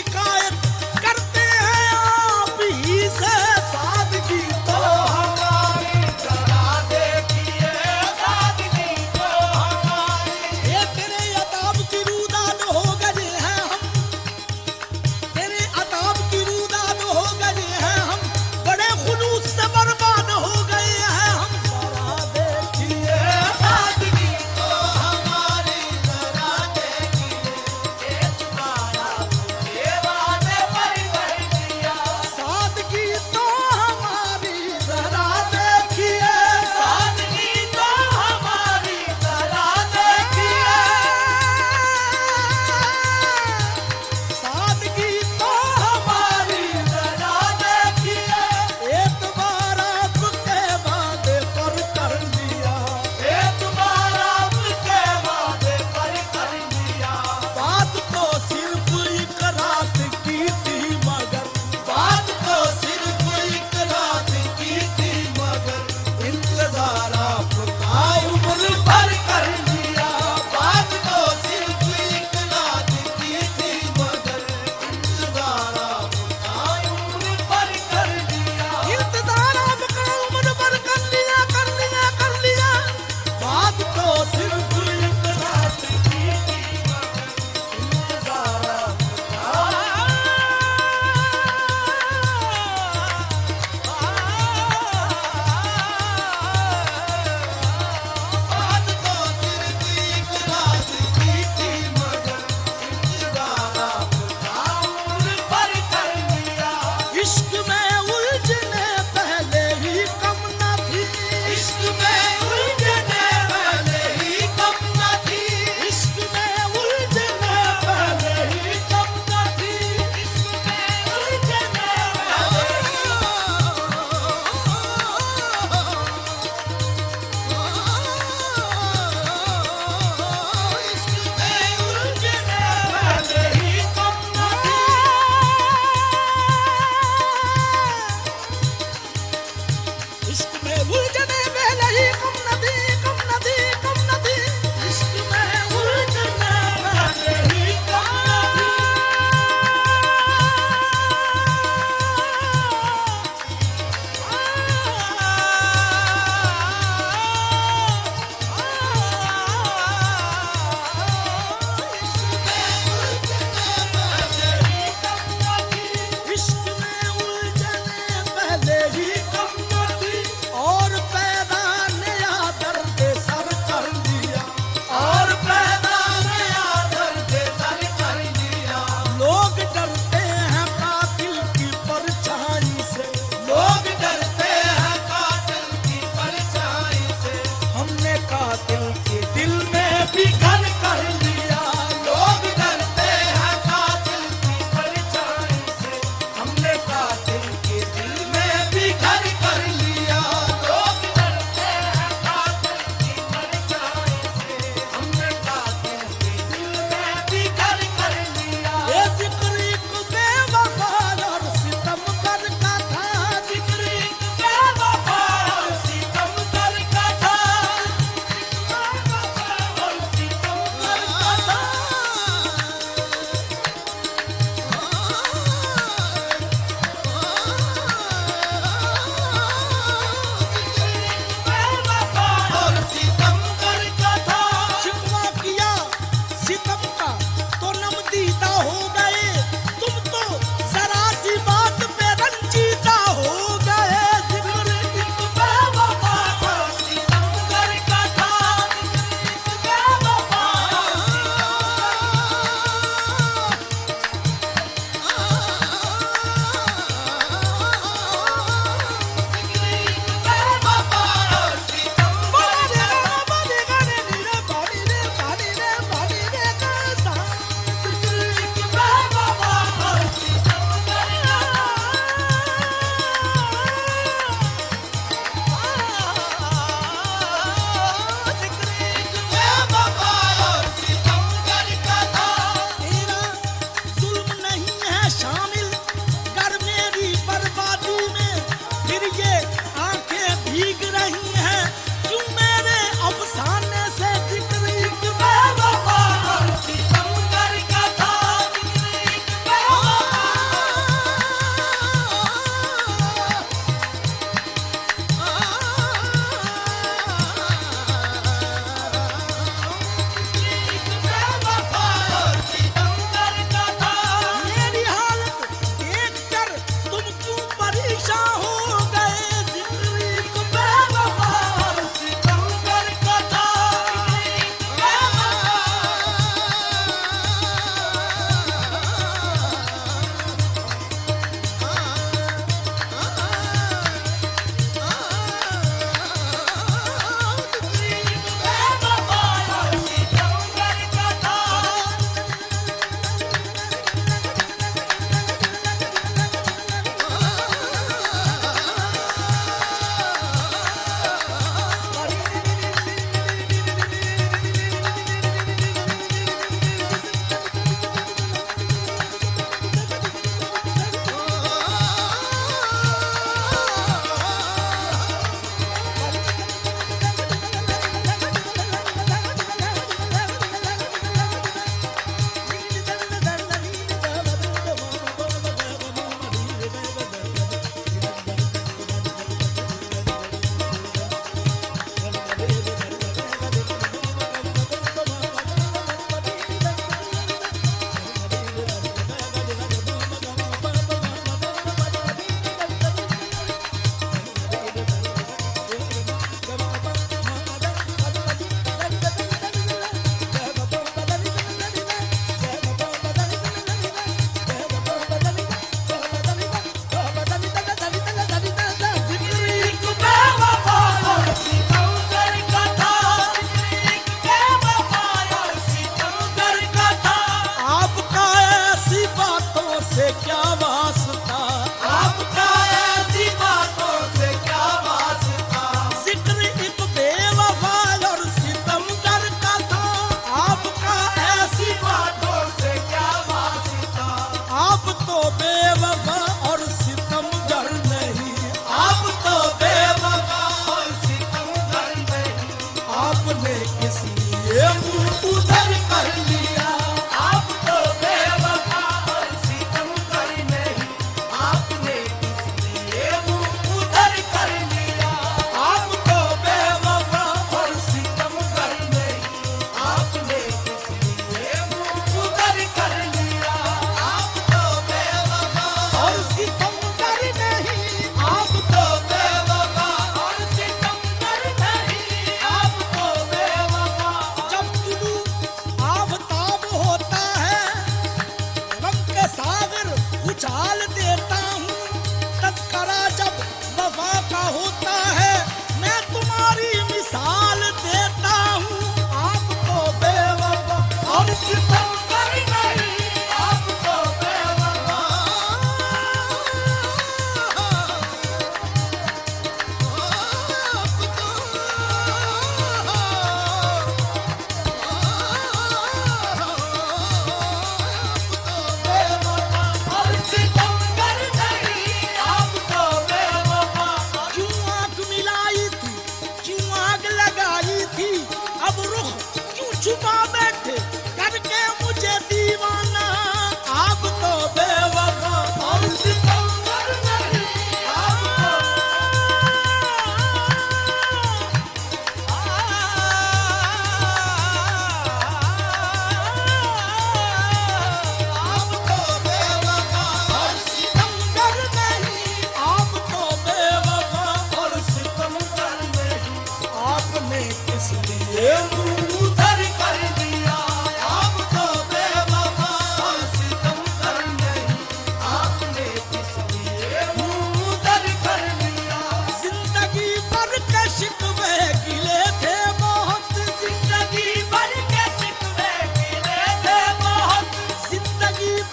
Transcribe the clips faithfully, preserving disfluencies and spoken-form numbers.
शिकायत करते हैं आप ही से सादगी तो हमारी जरा देखिए सादगी तो हमारी। ये तेरे अताब की रूदाद हो गए हैं हम, तेरे अताब की रूदाद हो गए हैं हम, बड़े खुलूस से बर्बाद हो गए हैं हम। जरा देखिए सादगी तो हमारी, जरा देखिए ये तुम्हारा ये वादा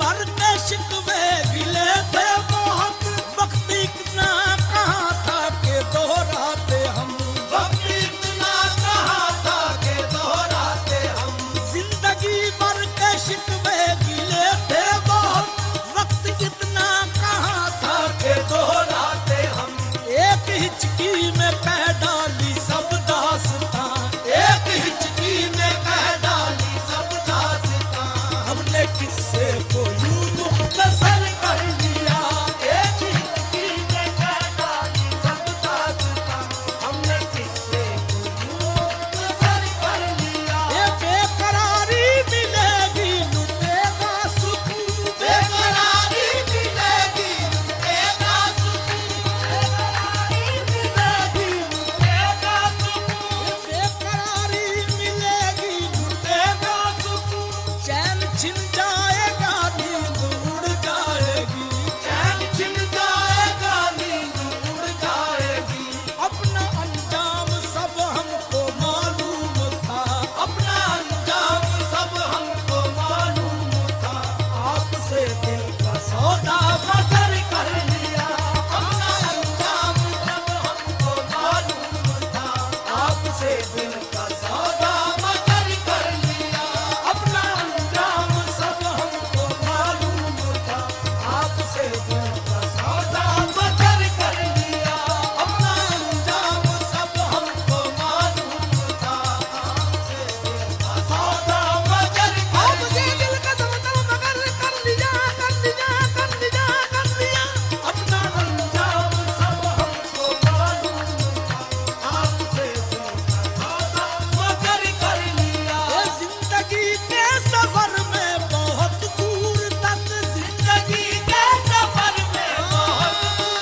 भर के शिकवे गिले थे बहुत, वक्त इतना कहाँ था के दोहराते हम, वक्त इतना कहाँ था के दोहराते हम। जिंदगी भर के शिकवे गिले थे बहुत, वक्त इतना कहाँ था के दोहराते हम। एक हिचकी में कह डाली सब दास्तां, एक हिचकी में कह डाली सब दास्तां। हमने किस्से को यूं मुख्तसर कर लिया, एक हिचकी में कह डाली सब दास्तां। हमने किस्से को यूं मुख्तसर कर लिया। ये बेकरारी मिलेगी लुटेगा सुकून, बेकरारी मिलेगी लुटेगा सुकून, बेकरारी मिलेगी लुटेगा सुकून, बेकरारी मिलेगी लुटेगा सुकून। चैन छिन जाएगा नींद उड़ जाएगी, चैन छिन जाएगा नींद उड़ जाएगी। अपना अंजाम सब हमको मालूम था, अपना अंजाम सब हमको मालूम था। आपसे दिल का सौदा बदर कर लिया, अपना अंजाम सब हमको मालूम था। आपसे दिल का सौदा बदर कर लिया, अपना अंजाम सब हमको मालूम था। आपसे दिल का सौदा बदर कर लिया, अपना अंजाम सब हमको मालूम था। आपसे दिल का सौदा बदर आपसे दिल का सौदा बदर कर लिया, कर लिया, कर लिया, कर लिया। अपना अंजाम सब हमको मालूम था। आपसे दिल का सौदा बदर कर लिया। ये जिंदगी के सफर में बहुत दूर तक, जिंदगी के सफर में बहुत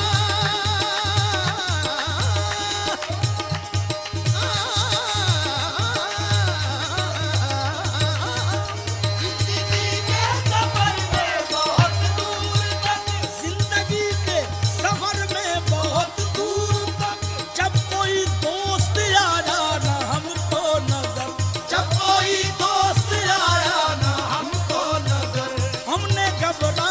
जिंदगी के सफर में बहुत दूर तक, जिंदगी के सफर में बहुत दूर तक। जब कोई दोस्त आया ना हमको नजर, जब कोई दोस्त आया ना हमको नजर, हमने घबरा